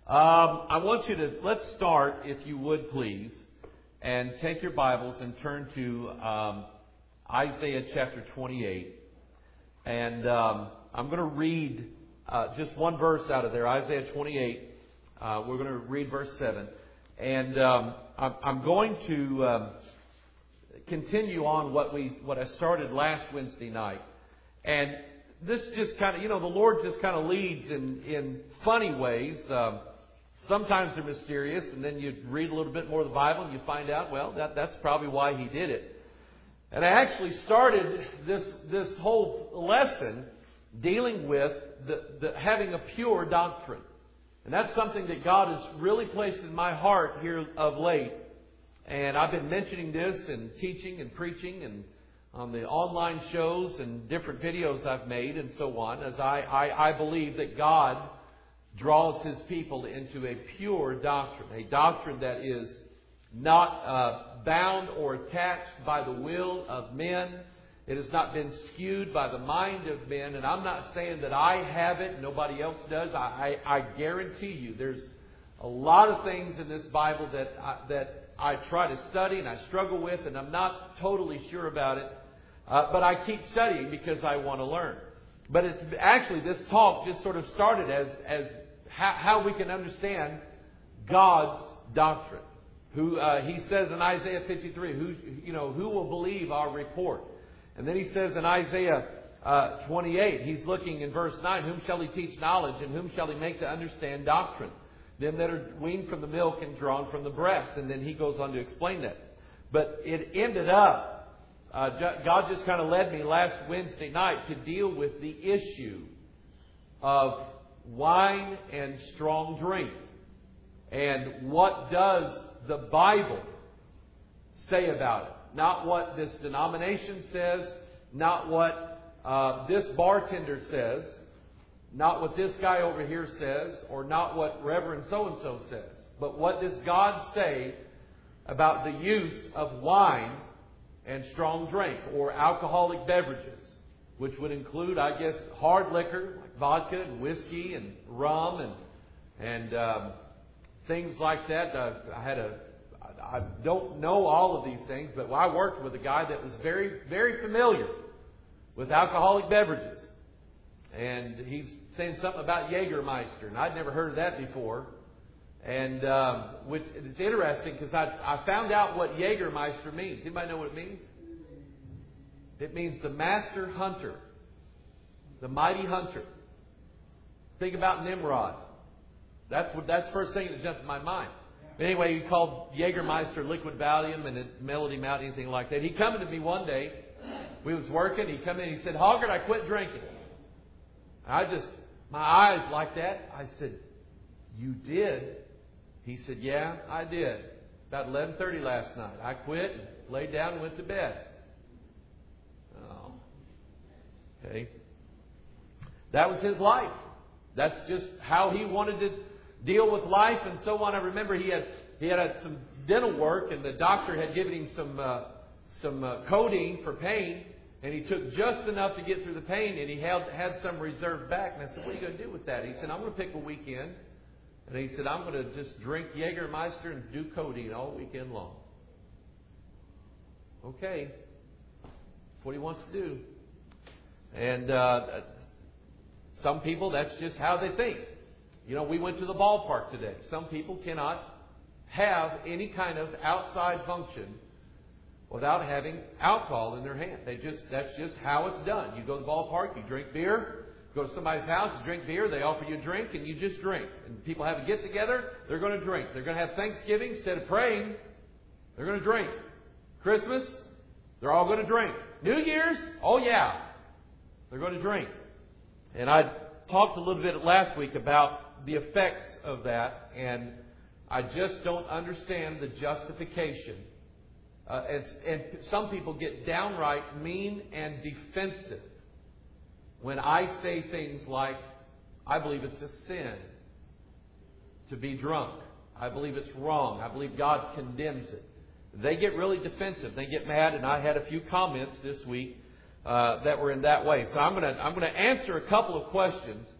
I want you to, let's start, if you would please, and take your Bibles and turn to Isaiah chapter 28. And I'm going to read just one verse out of there, Isaiah 28. We're going to read verse 7. And I'm going to continue on what I started last Wednesday night. And this just kind of, the Lord just kind of leads in funny ways. Sometimes they're mysterious, and then you read a little bit more of the Bible and you find out, well, that's probably why He did it. And I actually started this whole lesson dealing with the having a pure doctrine. And that's something that God has really placed in my heart here of late. And I've been mentioning this and teaching and preaching and on the online shows and different videos I've made and so on, as I believe that God draws His people into a pure doctrine, a doctrine that is not bound or attached by the will of men. It has not been skewed by the mind of men. And I'm not saying that I have it, nobody else does. I guarantee you there's a lot of things in this Bible that I try to study and I struggle with, and I'm not totally sure about it. But I keep studying because I want to learn. But it's actually, this talk just sort of started as how we can understand God's doctrine. He says in Isaiah 53, who will believe our report? And then He says in Isaiah 28, He's looking in verse 9, whom shall He teach knowledge, and whom shall He make to understand doctrine? Them that are weaned from the milk and drawn from the breast. And then He goes on to explain that. But it ended up, God just kind of led me last Wednesday night to deal with the issue of wine and strong drink. And what does the Bible say about it? Not what this denomination says, not what this bartender says, not what this guy over here says, or not what Reverend so-and-so says. But what does God say about the use of wine and strong drink, or alcoholic beverages, which would include, I guess, hard liquor, like vodka and whiskey and rum and things like that. I don't know all of these things, but I worked with a guy that was very, very familiar with alcoholic beverages. And he's saying something about Jägermeister, and I'd never heard of that before. And which it's interesting because I found out what Jägermeister means. Anybody know what it means? It means the master hunter, the mighty hunter. Think about Nimrod. That's the first thing that jumped in my mind. But anyway, he called Jägermeister Liquid Valium and Melody Mount, anything like that. He come to me one day. We was working. He come in. He said, "Hoggard, I quit drinking." My eyes like that. I said, "You did?" He said, "Yeah, I did. About 11:30 last night. I quit, laid down, and went to bed." Oh, okay. That was his life. That's just how he wanted to deal with life and so on. I remember he had some dental work, and the doctor had given him some codeine for pain, and he took just enough to get through the pain, and he had some reserved back. And I said, "What are you going to do with that?" He said, "I'm going to pick a weekend." And he said, "I'm going to just drink Jägermeister and do codeine all weekend long." Okay. That's what he wants to do. And some people, that's just how they think. We went to the ballpark today. Some people cannot have any kind of outside function without having alcohol in their hand. That's just how it's done. You go to the ballpark, you drink beer. Go to somebody's house, you drink beer, they offer you a drink, and you just drink. And people have a get-together, they're going to drink. They're going to have Thanksgiving, instead of praying, they're going to drink. Christmas, they're all going to drink. New Year's, oh yeah, they're going to drink. And I talked a little bit last week about the effects of that, and I just don't understand the justification. And some people get downright mean and defensive when I say things like, I believe it's a sin to be drunk. I believe it's wrong. I believe God condemns it. They get really defensive. They get mad, and I had a few comments this week that were in that way. So I'm going to answer a couple of questions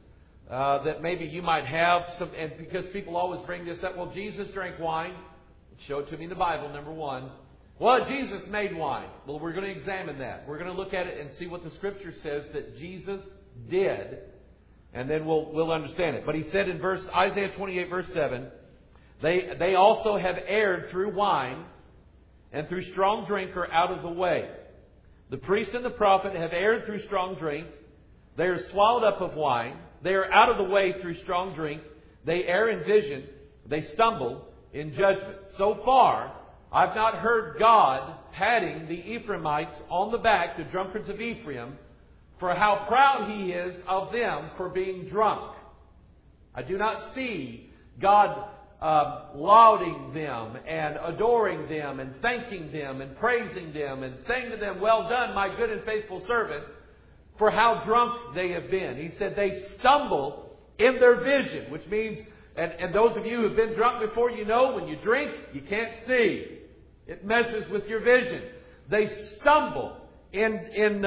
that maybe you might have some, and because people always bring this up, well, Jesus drank wine. Show it to me in the Bible, number one. Well, Jesus made wine. Well, we're going to examine that. We're going to look at it and see what the Scripture says that Jesus did, and then we'll understand it. But he said in Isaiah 28, verse 7, they also have erred through wine, and through strong drink are out of the way. The priest and the prophet have erred through strong drink. They are swallowed up of wine. They are out of the way through strong drink. They err in vision. They stumble in judgment. So far, I've not heard God patting the Ephraimites on the back, the drunkards of Ephraim, for how proud He is of them for being drunk. I do not see God lauding them and adoring them and thanking them and praising them and saying to them, well done, my good and faithful servant, for how drunk they have been. He said they stumble in their vision, which means, and those of you who have been drunk before, you know when you drink, you can't see. It messes with your vision. They stumble they've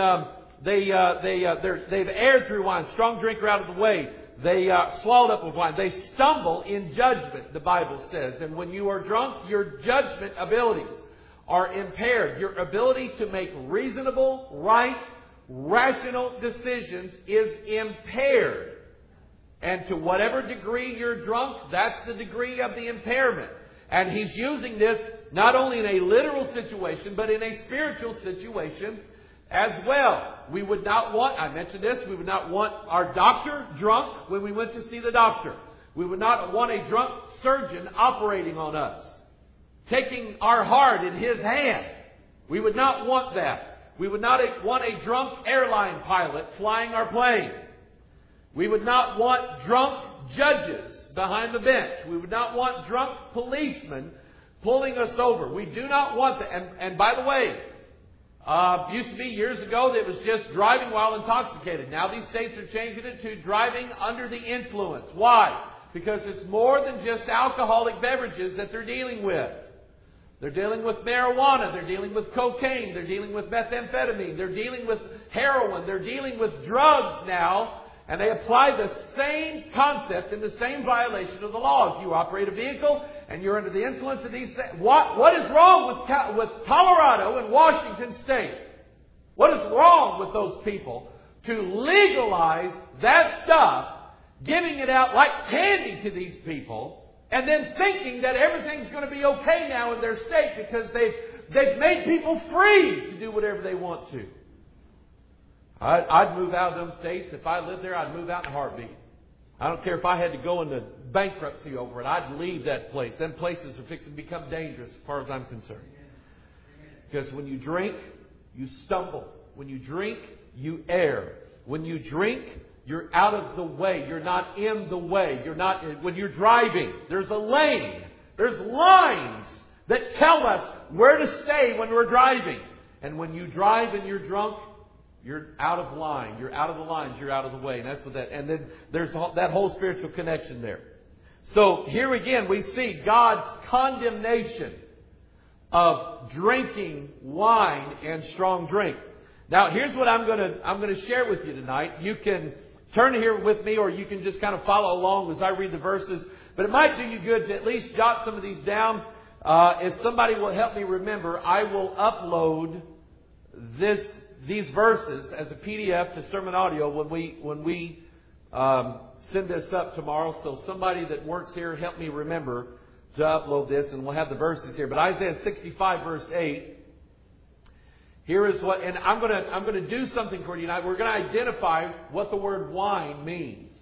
erred through wine. Strong drink are out of the way. They swallowed up with wine. They stumble in judgment, the Bible says. And when you are drunk, your judgment abilities are impaired. Your ability to make reasonable, right, rational decisions is impaired. And to whatever degree you're drunk, that's the degree of the impairment. And He's using this not only in a literal situation, but in a spiritual situation as well. We would not want, I mentioned this, we would not want our doctor drunk when we went to see the doctor. We would not want a drunk surgeon operating on us, taking our heart in his hand. We would not want that. We would not want a drunk airline pilot flying our plane. We would not want drunk judges behind the bench. We would not want drunk policemen pulling us over. We do not want that. And by the way, used to be years ago that it was just driving while intoxicated. Now these states are changing it to driving under the influence. Why? Because it's more than just alcoholic beverages that they're dealing with. They're dealing with marijuana. They're dealing with cocaine. They're dealing with methamphetamine. They're dealing with heroin. They're dealing with drugs now. And they apply the same concept in the same violation of the law. If you operate a vehicle and you're under the influence of these things, what is wrong with Colorado and Washington State? What is wrong with those people to legalize that stuff, giving it out like candy to these people, and then thinking that everything's going to be okay now in their state because they've made people free to do whatever they want to? I'd move out of those states. If I lived there, I'd move out in a heartbeat. I don't care if I had to go into bankruptcy over it. I'd leave that place. Them places are fixing to become dangerous as far as I'm concerned. Because when you drink, you stumble. When you drink, you err. When you drink, you're out of the way. You're not in the way. When you're driving, there's a lane. There's lines that tell us where to stay when we're driving. And when you drive and you're drunk, you're out of line. You're out of the lines. You're out of the way. And that's what that. And then there's that whole spiritual connection there. So here again we see God's condemnation of drinking wine and strong drink. Now here's what I'm going to share with you tonight. You can turn here with me, or you can just kind of follow along as I read the verses. But it might do you good to at least jot some of these down. If somebody will help me remember, I will upload these verses as a PDF to Sermon Audio when we send this up tomorrow. So somebody that works here, help me remember to upload this, and we'll have the verses here. But Isaiah 65 verse 8. Here is what, and I'm going to do something for you tonight. We're going to identify what the word wine means,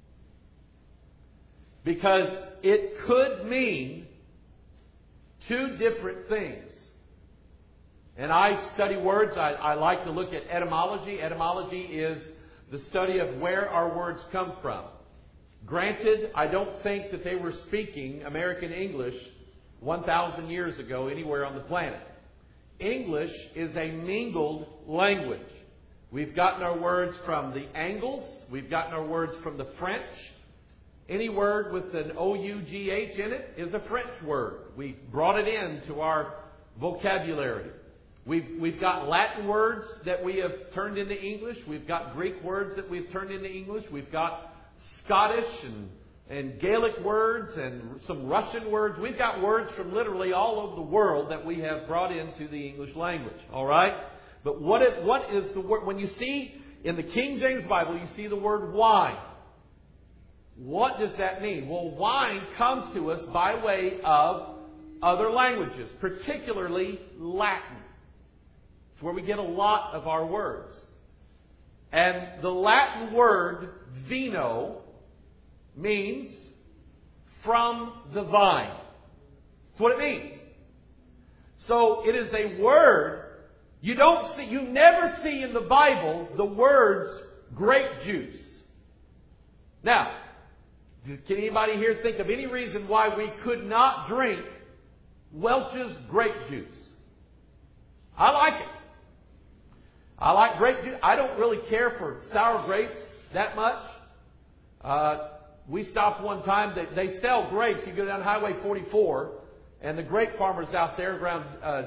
because it could mean two different things. And I study words. I like to look at etymology. Etymology is the study of where our words come from. Granted, I don't think that they were speaking American English 1,000 years ago anywhere on the planet. English is a mingled language. We've gotten our words from the Angles. We've gotten our words from the French. Any word with an O-U-G-H in it is a French word. We brought it into our vocabulary. We've got Latin words that we have turned into English. We've got Greek words that we've turned into English. We've got Scottish and Gaelic words and some Russian words. We've got words from literally all over the world that we have brought into the English language. All right? But what is the word? When you see in the King James Bible, you see the word wine. What does that mean? Well, wine comes to us by way of other languages, particularly Latin. It's where we get a lot of our words. And the Latin word vino means from the vine. That's what it means. So it is a word you never see in the Bible the words grape juice. Now, can anybody here think of any reason why we could not drink Welch's grape juice? I like it. I like grape juice. I don't really care for sour grapes that much. We stopped one time. They sell grapes. You go down Highway 44, and the grape farmers out there around,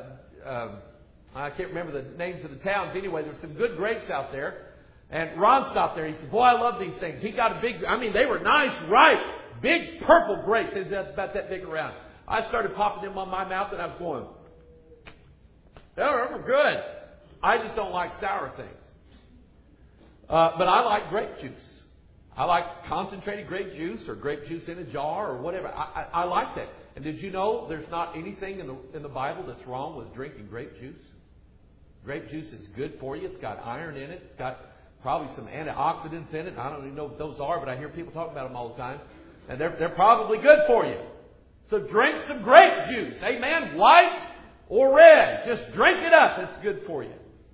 I can't remember the names of the towns. Anyway, there's some good grapes out there. And Ron stopped there. He said, boy, I love these things. He got they were nice, ripe, big purple grapes. It's about that big around. I started popping them on my mouth, and I was going, they're good. I just don't like sour things. But I like grape juice. I like concentrated grape juice or grape juice in a jar or whatever. I like that. And did you know there's not anything in the Bible that's wrong with drinking grape juice? Grape juice is good for you. It's got iron in it. It's got probably some antioxidants in it. I don't even know what those are, but I hear people talk about them all the time. And they're probably good for you. So drink some grape juice. Amen. White or red. Just drink it up. It's good for you.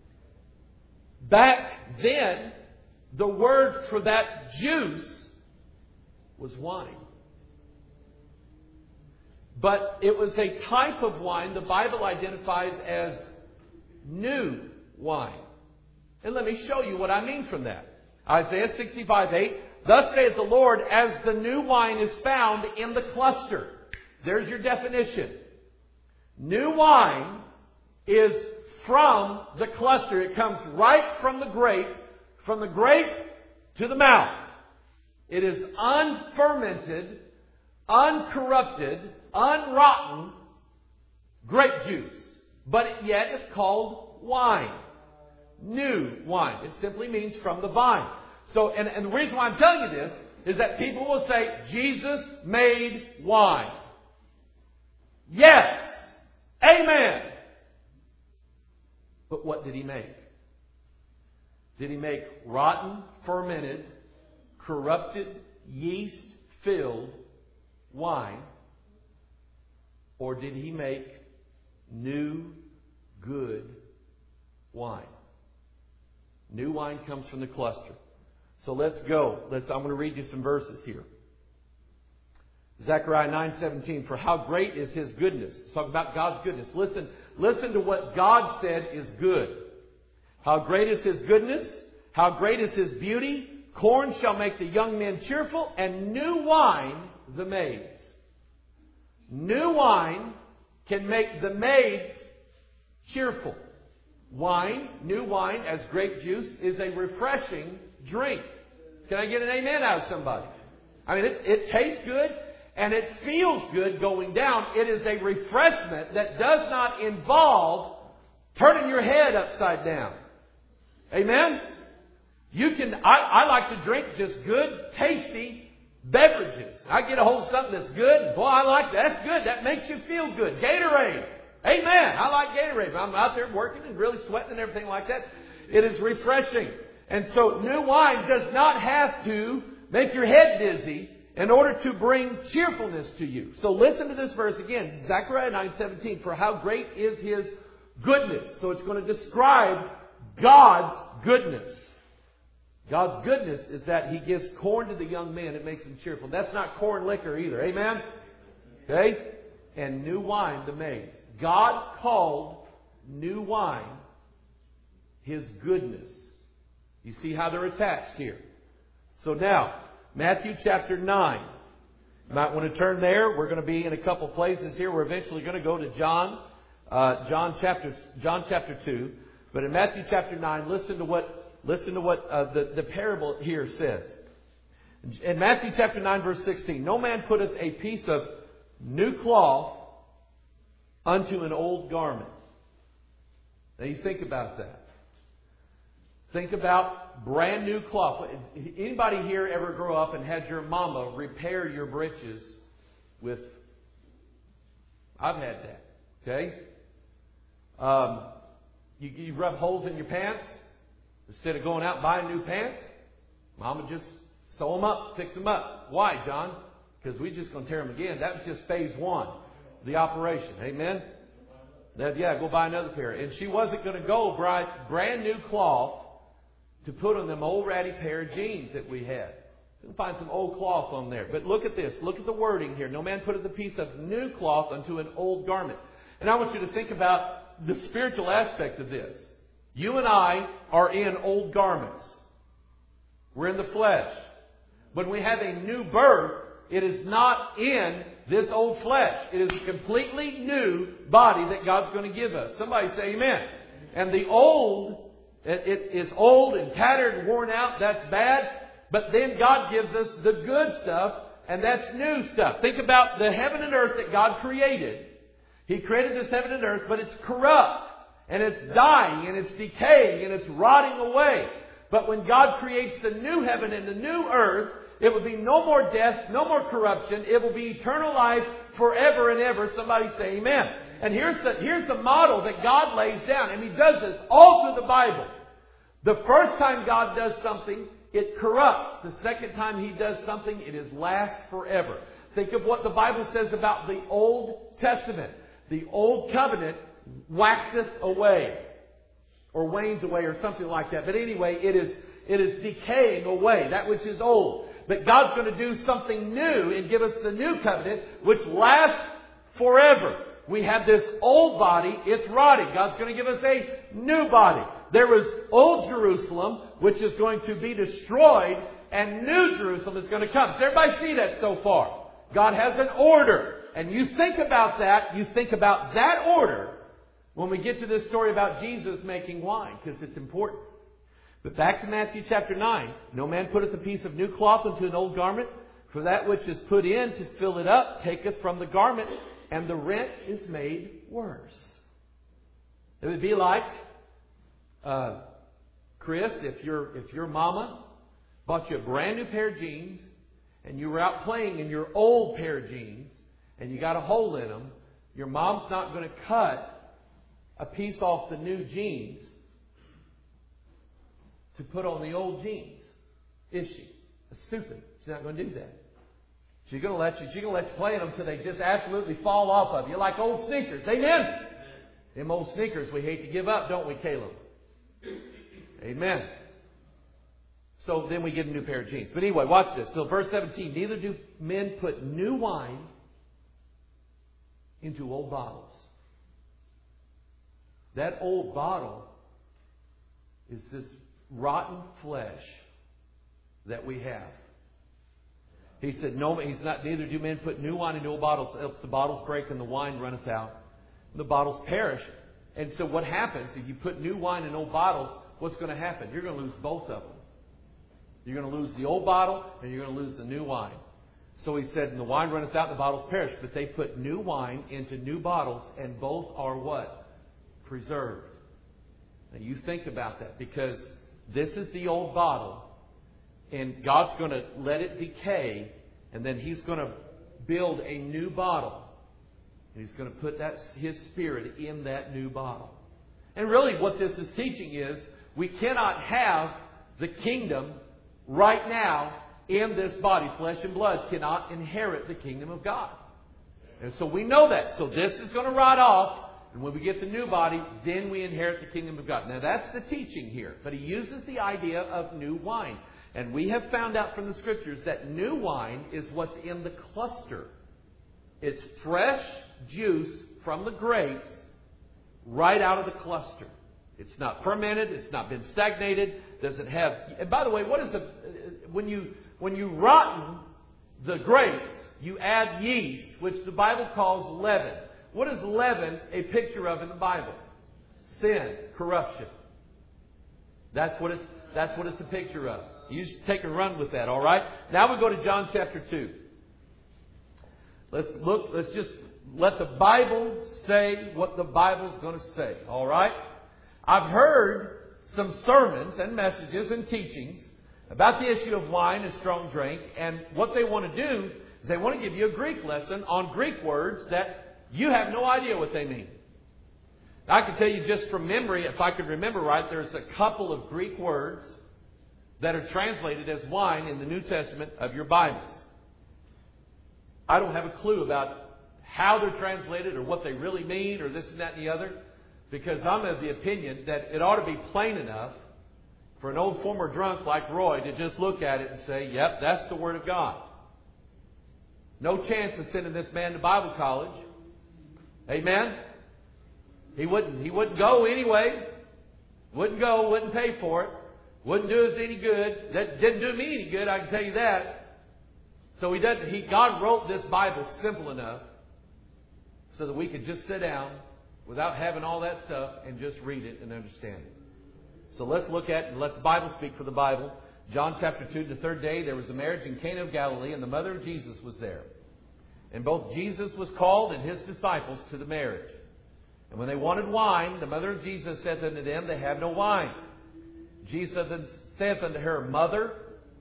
Back then, the word for that juice was wine. But it was a type of wine the Bible identifies as new wine. And let me show you what I mean from that. Isaiah 65:8. Thus saith the Lord, as the new wine is found in the cluster. There's your definition. New wine is from the cluster. It comes right from the grape to the mouth. It is unfermented, uncorrupted, unrotten grape juice. But yet it's called wine. New wine. It simply means from the vine. So, and the reason why I'm telling you this is that people will say, Jesus made wine. Yes. Amen. But what did He make? Did He make rotten, fermented, corrupted, yeast-filled wine? Or did He make new, good wine? New wine comes from the cluster. So let's go. I'm going to read you some verses here. Zechariah 9:17. For how great is His goodness. Let's talk about God's goodness. Listen to what God said is good. How great is His goodness. How great is His beauty. Corn shall make the young men cheerful, and new wine the maids. New wine can make the maids cheerful. Wine, new wine, as grape juice, is a refreshing drink. Can I get an amen out of somebody? I mean, it tastes good and it feels good going down. It is a refreshment that does not involve turning your head upside down. Amen? I like to drink just good, tasty beverages. I get a hold of something that's good. Boy, I like that. That's good. That makes you feel good. Gatorade. Amen. I like Gatorade. I'm out there working and really sweating and everything like that. It is refreshing. And so new wine does not have to make your head dizzy in order to bring cheerfulness to you. So listen to this verse again. Zechariah 9:17. For how great is His goodness. So it's going to describe God's goodness. God's goodness is that He gives corn to the young men. It makes them cheerful. That's not corn liquor either. Amen? Okay? And new wine the maids. God called new wine His goodness. You see how they're attached here. So now, Matthew chapter 9. You might want to turn there. We're going to be in a couple places here. We're eventually going to go to John chapter 2. But in Matthew chapter 9, listen to what the parable here says. In Matthew chapter 9, verse 16, no man putteth a piece of new cloth unto an old garment. Now you think about that. Think about brand new cloth. Anybody here ever grow up and had your mama repair your breeches with... I've had that. Okay? You rub holes in your pants. Instead of going out and buying new pants, Mama just sew them up, fix them up. Why, John? Because we're just going to tear them again. That was just phase one, the operation. Amen? Go buy another pair. And she wasn't going to go buy brand new cloth to put on them old ratty pair of jeans that we had. You can find some old cloth on there. But look at this. Look at the wording here. No man putteth a piece of new cloth unto an old garment. And I want you to think about the spiritual aspect of this. You and I are in old garments. We're in the flesh. When we have a new birth, it is not in this old flesh. It is a completely new body that God's going to give us. Somebody say amen. And the old, it is old and tattered and worn out. That's bad. But then God gives us the good stuff, and that's new stuff. Think about the heaven and earth that God created. He created this heaven and earth, but it's corrupt. And it's dying, and it's decaying, and it's rotting away. But when God creates the new heaven and the new earth, it will be no more death, no more corruption. It will be eternal life forever and ever. Somebody say amen. And here's the model that God lays down. And He does this all through the Bible. The first time God does something, it corrupts. The second time He does something, it is last forever. Think of what the Bible says about the Old Testament. The Old Covenant waxeth away, or wanes away, or something like that. But anyway, it is decaying away, that which is old. But God's going to do something new and give us the new covenant, which lasts forever. We have this old body, it's rotting. God's going to give us a new body. There was old Jerusalem, which is going to be destroyed, and new Jerusalem is going to come. Does everybody see that so far? God has an order. And you think about that, order when we get to this story about Jesus making wine, because it's important. But back to Matthew chapter 9. No man putteth a piece of new cloth into an old garment, for that which is put in to fill it up taketh from the garment, and the rent is made worse. It would be like, Chris, if your mama bought you a brand new pair of jeans, and you were out playing in your old pair of jeans, and you got a hole in them, your mom's not going to cut a piece off the new jeans to put on the old jeans, is she? That's stupid. She's not going to do that. She's going to let you play in them till they just absolutely fall off of you, like old sneakers. Amen. Them old sneakers we hate to give up, don't we, Caleb? Amen. So then we get a new pair of jeans. But anyway, watch this. So verse 17, neither do men put new wine into old bottles. That old bottle is this rotten flesh that we have. He said, neither do men put new wine into old bottles, else the bottles break and the wine runneth out. The bottles perish. And so what happens if you put new wine in old bottles? What's going to happen? You're going to lose both of them. You're going to lose the old bottle and you're going to lose the new wine. So he said, and the wine runneth out and the bottles perish. But they put new wine into new bottles, and both are what? Preserved. Now you think about that, because this is the old bottle, and God's going to let it decay, and then He's going to build a new bottle. And He's going to put His Spirit in that new bottle. And really what this is teaching is we cannot have the kingdom right now in this body. Flesh and blood cannot inherit the kingdom of God. And so we know that. So this is going to rot off. And when we get the new body, then we inherit the kingdom of God. Now that's the teaching here. But he uses the idea of new wine. And we have found out from the Scriptures that new wine is what's in the cluster. It's fresh juice from the grapes right out of the cluster. It's not fermented. It's not been stagnated. Doesn't have... And by the way, what is when you rotten the grapes, you add yeast, which the Bible calls leaven. What is leaven a picture of in the Bible? Sin, corruption. That's what it's a picture of. You just take and run with that, all right? Now we go to John chapter 2. Let's just let the Bible say what the Bible's going to say, all right? I've heard some sermons and messages and teachings about the issue of wine and strong drink, and what they want to do is they want to give you a Greek lesson on Greek words that you have no idea what they mean. I can tell you just from memory, if I could remember right, there's a couple of Greek words that are translated as wine in the New Testament of your Bibles. I don't have a clue about how they're translated or what they really mean or this and that and the other, because I'm of the opinion that it ought to be plain enough for an old former drunk like Roy to just look at it and say, yep, that's the Word of God. No chance of sending this man to Bible college. Amen? He wouldn't go anyway. Wouldn't go, wouldn't pay for it. Wouldn't do us any good. That didn't do me any good, I can tell you that. So God wrote this Bible simple enough so that we could just sit down without having all that stuff and just read it and understand it. So let's look at and let the Bible speak for the Bible. John chapter 2, the third day, there was a marriage in Cana of Galilee, and the mother of Jesus was there. And both Jesus was called and his disciples to the marriage. And when they wanted wine, the mother of Jesus said unto them, they have no wine. Jesus saith unto her, Mother.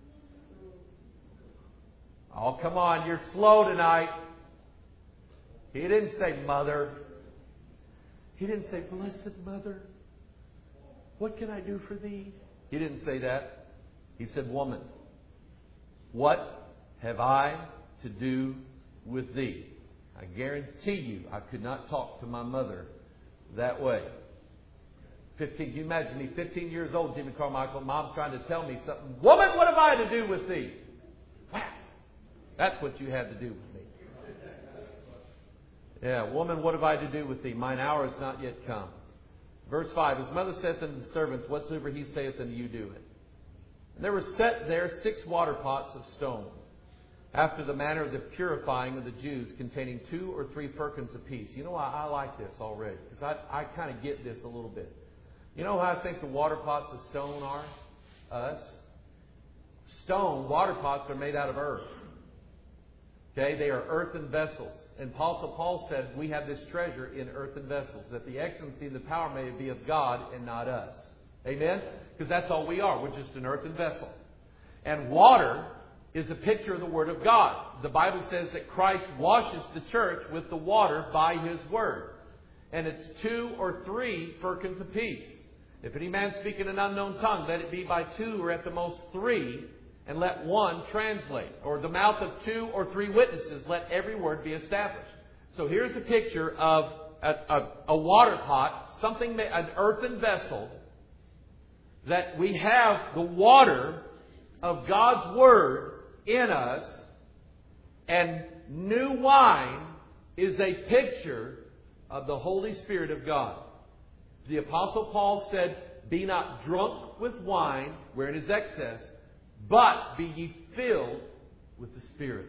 Oh, come on, you're slow tonight. He didn't say mother. He didn't say, Blessed Mother, what can I do for thee? He didn't say that. He said, Woman, what have I to do with thee? I guarantee you I could not talk to my mother that way. Can you imagine me, 15 years old, Jimmy Carmichael, Mom trying to tell me something. Woman, what have I to do with thee? Wow. That's what you had to do with me. Yeah, woman, what have I to do with thee? Mine hour is not yet come. Verse 5, his mother saith unto the servants, Whatsoever he saith unto you, do it. And there were set there 6 water pots of stone, after the manner of the purifying of the Jews, containing 2 or 3 firkins apiece. You know, I like this already, because I kind of get this a little bit. You know how I think the water pots of stone are? Us. Stone, water pots are made out of earth. Okay, they are earthen vessels. And Apostle Paul said, we have this treasure in earthen vessels, that the excellency and the power may be of God and not us. Amen? Because that's all we are. We're just an earthen vessel. And water is a picture of the Word of God. The Bible says that Christ washes the church with the water by His Word. And it's 2 or 3 firkins apiece. If any man speak in an unknown tongue, let it be by 2 or at the most 3, and let 1 translate. Or the mouth of 2 or 3 witnesses, let every word be established. So here's a picture of a water pot, an earthen vessel, that we have the water of God's Word in us, and new wine is a picture of the Holy Spirit of God. The Apostle Paul said, Be not drunk with wine, wherein is excess, but be ye filled with the Spirit.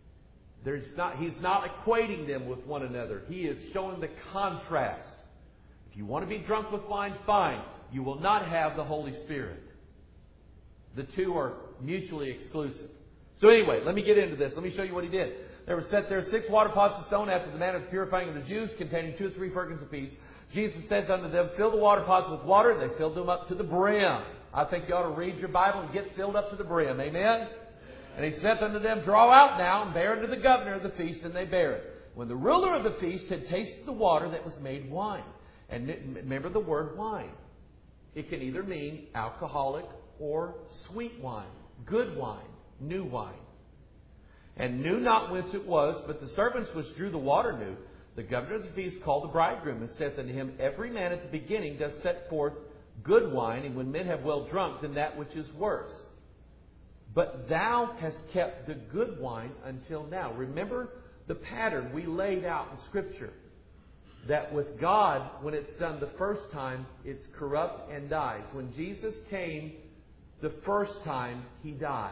He's not equating them with one another. He is showing the contrast. If you want to be drunk with wine, fine. You will not have the Holy Spirit. The two are mutually exclusive. So anyway, let me get into this. Let me show you what he did. There were set there 6 water pots of stone after the manner of purifying of the Jews, containing 2 or 3 firkins apiece. Jesus said unto them, Fill the water pots with water. They filled them up to the brim. I think you ought to read your Bible and get filled up to the brim. Amen? And he said unto them, Draw out now and bear unto the governor of the feast, and they bare it. When the ruler of the feast had tasted the water that was made wine. And remember the word wine. It can either mean alcoholic or sweet wine, good wine, new wine. And knew not whence it was, but the servants which drew the water knew. The governor of the feast called the bridegroom, and saith unto him, Every man at the beginning doth set forth good wine, and when men have well drunk, then that which is worse. But thou hast kept the good wine until now. Remember the pattern we laid out in Scripture. That with God, when it's done the first time, it's corrupt and dies. When Jesus came the first time, He died.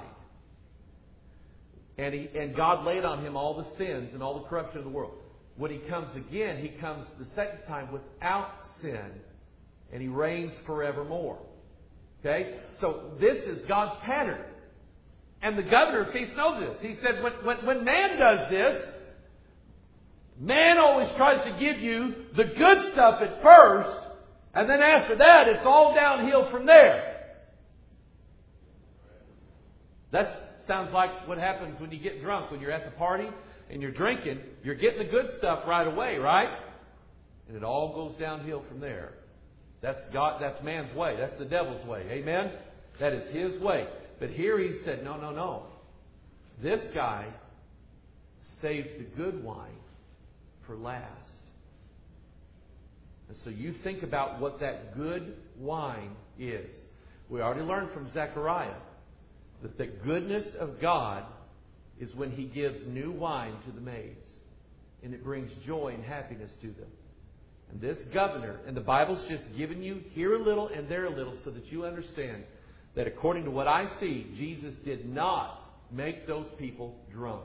And God laid on Him all the sins and all the corruption of the world. When He comes again, He comes the second time without sin. And He reigns forevermore. Okay? So this is God's pattern. And the governor of peace knows this. He said, when man does this, man always tries to give you the good stuff at first, and then after that, it's all downhill from there. That sounds like what happens when you get drunk. When you're at the party and you're drinking, you're getting the good stuff right away, right? And it all goes downhill from there. That's God. That's man's way. That's the devil's way. Amen? That is his way. But here he said, no. This guy saved the good wine for last. And so you think about what that good wine is. We already learned from Zechariah that the goodness of God is when He gives new wine to the maids. And it brings joy and happiness to them. And this governor, and the Bible's just giving you here a little and there a little so that you understand that according to what I see, Jesus did not make those people drunk.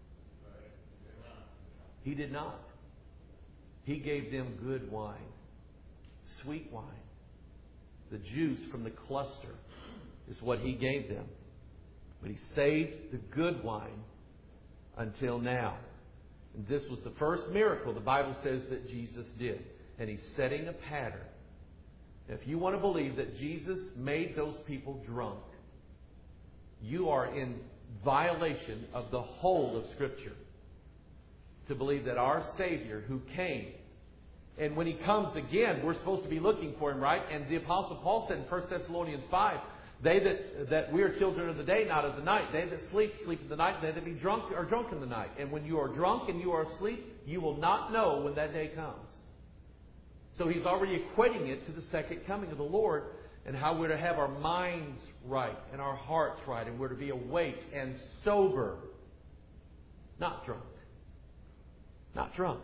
He did not. He gave them good wine, sweet wine. The juice from the cluster is what He gave them. But He saved the good wine until now. And this was the first miracle the Bible says that Jesus did. And He's setting a pattern. If you want to believe that Jesus made those people drunk, you are in violation of the whole of Scripture. To believe that our Savior who came, and when He comes again, we're supposed to be looking for Him, right? And the Apostle Paul said in 1 Thessalonians 5, they that we are children of the day, not of the night. They that sleep, sleep in the night. They that be drunk are drunk in the night. And when you are drunk and you are asleep, you will not know when that day comes. So he's already equating it to the second coming of the Lord and how we're to have our minds right and our hearts right. And we're to be awake and sober. Not drunk. Not drunk.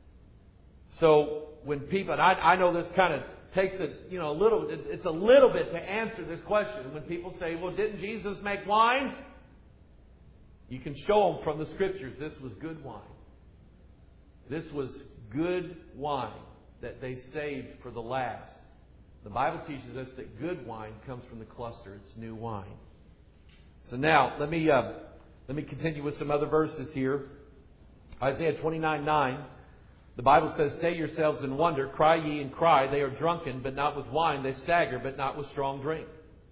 So when people, and I know this kind of takes it's a little bit to answer this question. When people say, well, didn't Jesus make wine? You can show them from the Scriptures this was good wine. This was good wine that they saved for the last. The Bible teaches us that good wine comes from the cluster. It's new wine. So now, let me continue with some other verses here. Isaiah 29:9. The Bible says, stay yourselves in wonder, cry ye and cry. They are drunken, but not with wine. They stagger, but not with strong drink.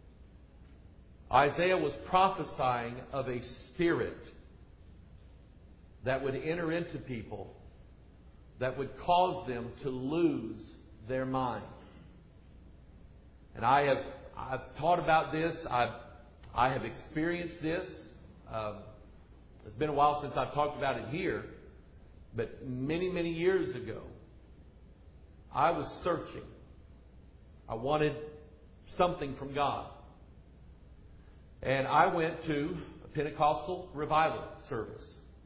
Isaiah was prophesying of a spirit that would enter into people that would cause them to lose their mind. And I've taught about this. I have experienced this. It's been a while since I've talked about it here. But many, many years ago, I was searching. I wanted something from God. And I went to a Pentecostal revival service.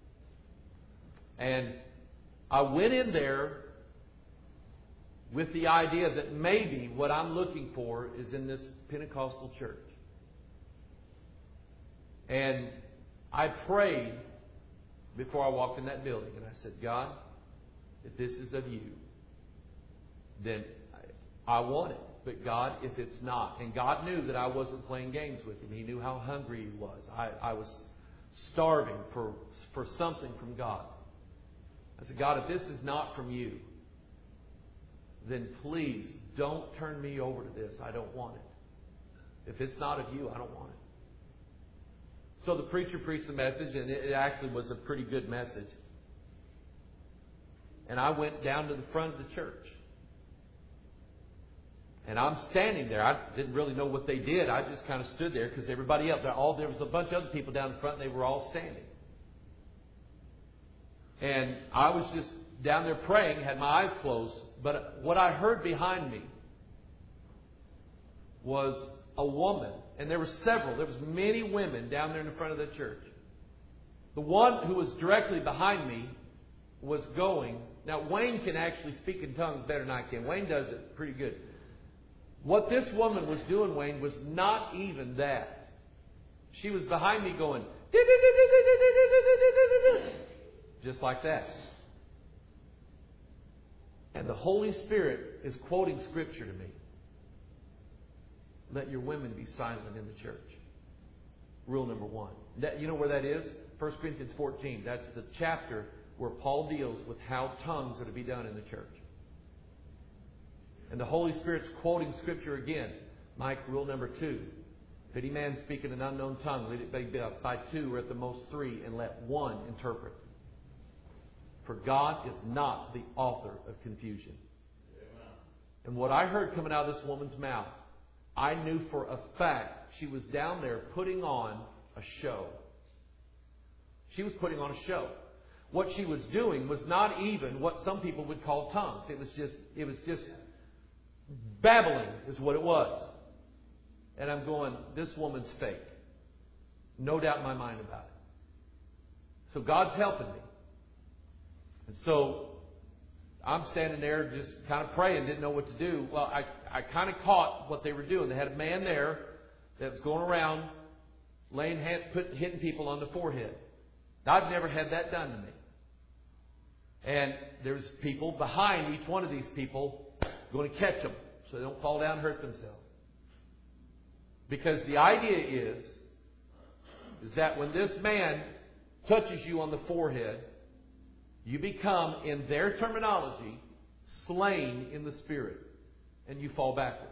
And I went in there with the idea that maybe what I'm looking for is in this Pentecostal church. And I prayed before I walked in that building. And I said, God, if this is of you, then I want it. But God, if it's not. And God knew that I wasn't playing games with Him. He knew how hungry He was. I was starving for something from God. I said, God, if this is not from you, then please don't turn me over to this. I don't want it. If it's not of you, I don't want it. So the preacher preached the message, and it actually was a pretty good message. And I went down to the front of the church. And I'm standing there. I didn't really know what they did. I just kind of stood there because everybody else, there was a bunch of other people down in front, and they were all standing. And I was just down there praying, had my eyes closed. But what I heard behind me was a woman. And there were several. There was many women down there in the front of the church. The one who was directly behind me was going. Now, Wayne can actually speak in tongues better than I can. Wayne does it pretty good. What this woman was doing, Wayne, was not even that. She was behind me going, just like that. And the Holy Spirit is quoting Scripture to me. let your women be silent in the church. Rule number one. You know where that is? 1 Corinthians 14. That's the chapter where Paul deals with how tongues are to be done in the church. And the Holy Spirit's quoting Scripture again. Mike, rule number 2. If any man speak in an unknown tongue, let it be by 2 or at the most 3, and let 1 interpret. For God is not the author of confusion. Amen. And what I heard coming out of this woman's mouth, I knew for a fact she was down there putting on a show. She was putting on a show. What she was doing was not even what some people would call tongues. It was just babbling is what it was. And I'm going, this woman's fake. No doubt in my mind about it. So God's helping me. And so I'm standing there just kind of praying, didn't know what to do. Well, I kind of caught what they were doing. They had a man there that was going around laying hands, hitting people on the forehead. I've never had that done to me. And there's people behind each one of these people going to catch them so they don't fall down and hurt themselves. Because the idea is that when this man touches you on the forehead, you become, in their terminology, slain in the Spirit. And you fall backwards.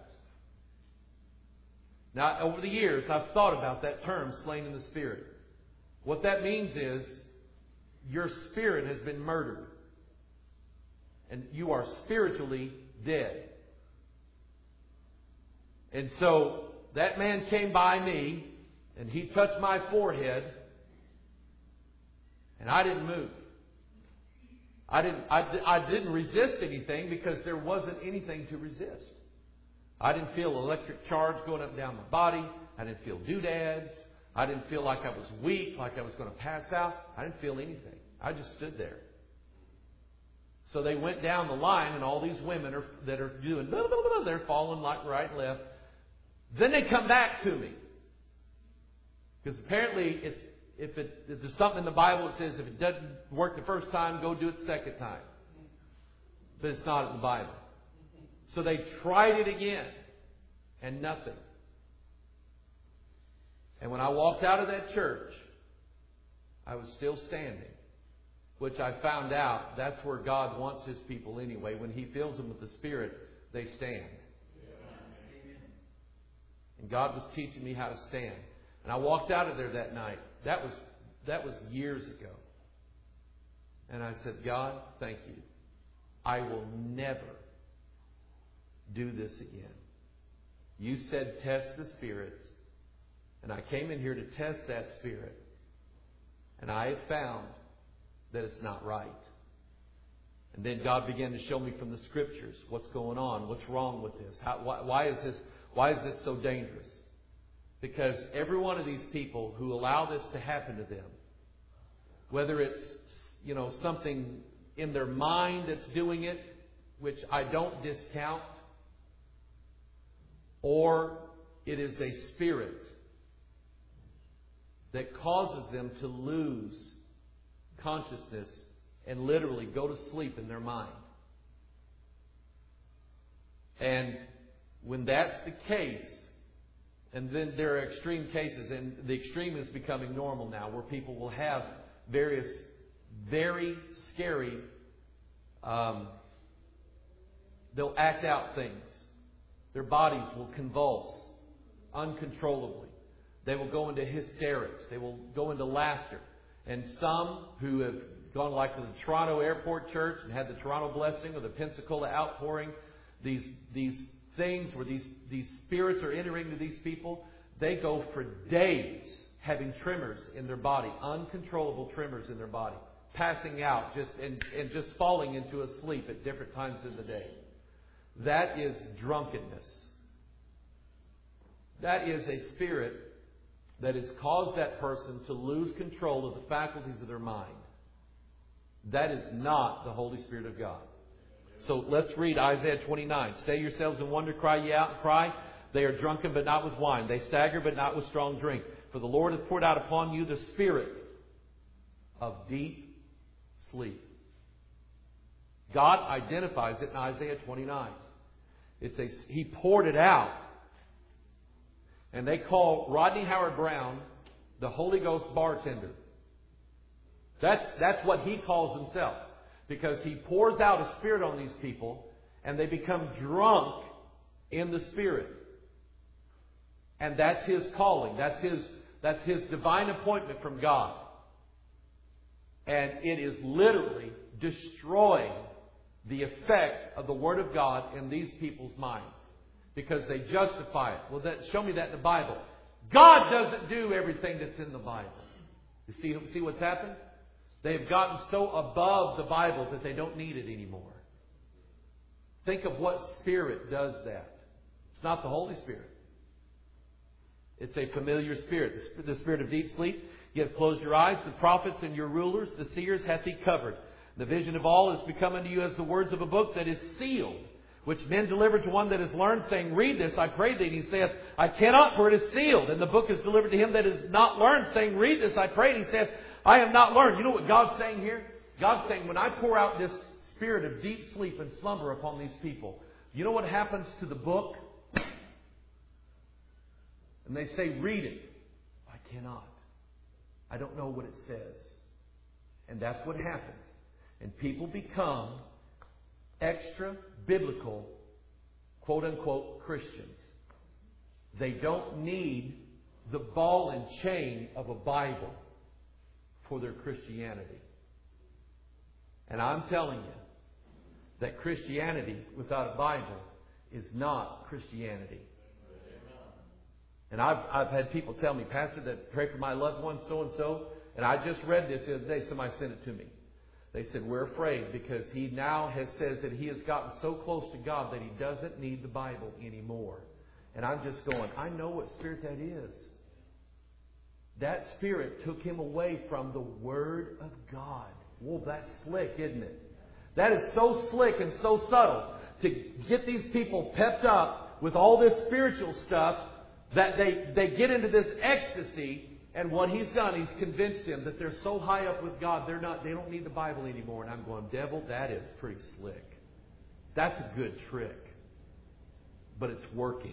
Now, over the years, I've thought about that term, slain in the Spirit. What that means is your spirit has been murdered. And you are spiritually dead. And so that man came by me and he touched my forehead and I didn't move. I didn't resist anything because there wasn't anything to resist. I didn't feel electric charge going up and down my body. I didn't feel doodads. I didn't feel like I was weak, like I was going to pass out. I didn't feel anything. I just stood there. So they went down the line, and all these women that are doing, they're falling like right and left. Then they come back to me. Because apparently, if there's something in the Bible that says if it doesn't work the first time, go do it the second time. But it's not in the Bible. So they tried it again, and nothing. And when I walked out of that church, I was still standing. Which I found out, that's where God wants His people anyway. When He fills them with the Spirit, they stand. And God was teaching me how to stand. And I walked out of there that night. That was years ago. And I said, God, thank you. I will never do this again. You said test the spirits. And I came in here to test that spirit. And I have found that it's not right. And then God began to show me from the Scriptures what's going on, what's wrong with this, why is this so dangerous? Because every one of these people who allow this to happen to them, whether it's something in their mind that's doing it, which I don't discount, or it is a spirit that causes them to lose consciousness and literally go to sleep in their mind. And when that's the case, and then there are extreme cases, and the extreme is becoming normal now, where people will have various very scary, they'll act out things. Their bodies will convulse uncontrollably. They will go into hysterics. They will go into laughter. And some who have gone like to the Toronto Airport Church and had the Toronto blessing or the Pensacola outpouring, these things where these spirits are entering to these people, they go for days having tremors in their body, uncontrollable tremors in their body, passing out and just falling into a sleep at different times in the day. That is drunkenness. That is a spirit that has caused that person to lose control of the faculties of their mind. That is not the Holy Spirit of God. So let's read Isaiah 29. Stay yourselves in wonder, cry ye out and cry. They are drunken, but not with wine. They stagger, but not with strong drink. For the Lord hath poured out upon you the spirit of deep sleep. God identifies it in Isaiah 29. He poured it out. And they call Rodney Howard-Browne the Holy Ghost bartender. That's what he calls himself. Because he pours out a Spirit on these people and they become drunk in the Spirit. And that's his calling. That's his divine appointment from God. And it is literally destroying the effect of the Word of God in these people's minds. Because they justify it. Well, show me that in the Bible. God doesn't do everything that's in the Bible. You see what's happened? They've gotten so above the Bible that they don't need it anymore. Think of what spirit does that. It's not the Holy Spirit. It's a familiar spirit. The spirit of deep sleep. You have closed your eyes. The prophets and your rulers, the seers, hath he covered. The vision of all is become unto you as the words of a book that is sealed, which men delivered to one that is learned, saying, Read this, I pray thee. And he saith, I cannot, for it is sealed. And the book is delivered to him that is not learned, saying, Read this, I pray. And he saith, I am not learned. You know what God's saying here? God's saying, when I pour out this spirit of deep sleep and slumber upon these people, you know what happens to the book? And they say, Read it. I cannot. I don't know what it says. And that's what happens. And people become extra biblical, quote unquote, Christians. They don't need the ball and chain of a Bible for their Christianity. And I'm telling you that Christianity without a Bible is not Christianity. And I've had people tell me, Pastor, that pray for my loved one, so and so. And I just read this the other day. Somebody sent it to me. They said, we're afraid because he now says that he has gotten so close to God that he doesn't need the Bible anymore. And I'm just going, I know what spirit that is. That spirit took him away from the Word of God. Whoa, that's slick, isn't it? That is so slick and so subtle to get these people pepped up with all this spiritual stuff that they get into this ecstasy. And what he's done, he's convinced them that they're so high up with God, they don't need the Bible anymore. And I'm going, devil, that is pretty slick. That's a good trick. But it's working.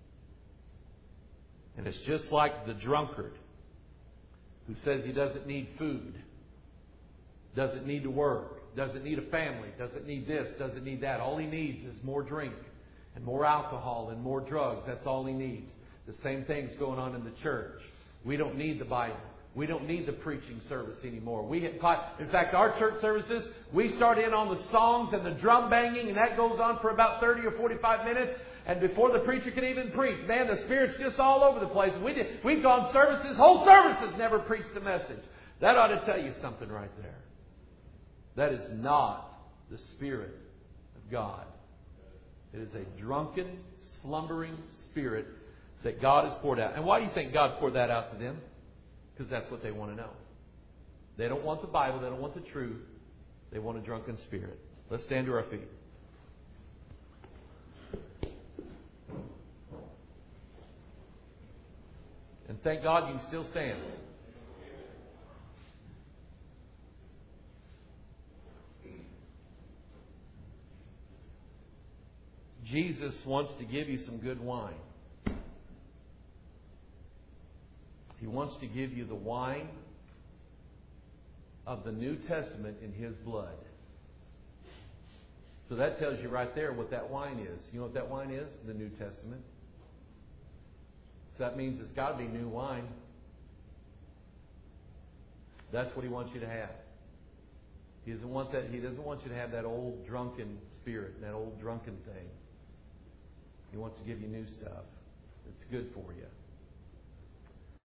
And it's just like the drunkard who says he doesn't need food, doesn't need to work, doesn't need a family, doesn't need this, doesn't need that. All he needs is more drink and more alcohol and more drugs. That's all he needs. The same thing's going on in the church. We don't need the Bible. We don't need the preaching service anymore. In fact, our church services, we start in on the songs and the drum banging, and that goes on for about 30 or 45 minutes. And before the preacher can even preach, man, the Spirit's just all over the place. We've gone services, whole services never preached the message. That ought to tell you something right there. That is not the Spirit of God. It is a drunken, slumbering spirit that God has poured out. And why do you think God poured that out to them? Because that's what they want to know. They don't want the Bible. They don't want the truth. They want a drunken spirit. Let's stand to our feet. And thank God you can still stand. Jesus wants to give you some good wine. He wants to give you the wine of the New Testament in His blood. So that tells you right there what that wine is. You know what that wine is? The New Testament. So that means it's got to be new wine. That's what He wants you to have. He doesn't want that. He doesn't want you to have that old drunken spirit, that old drunken thing. He wants to give you new stuff that's good for you.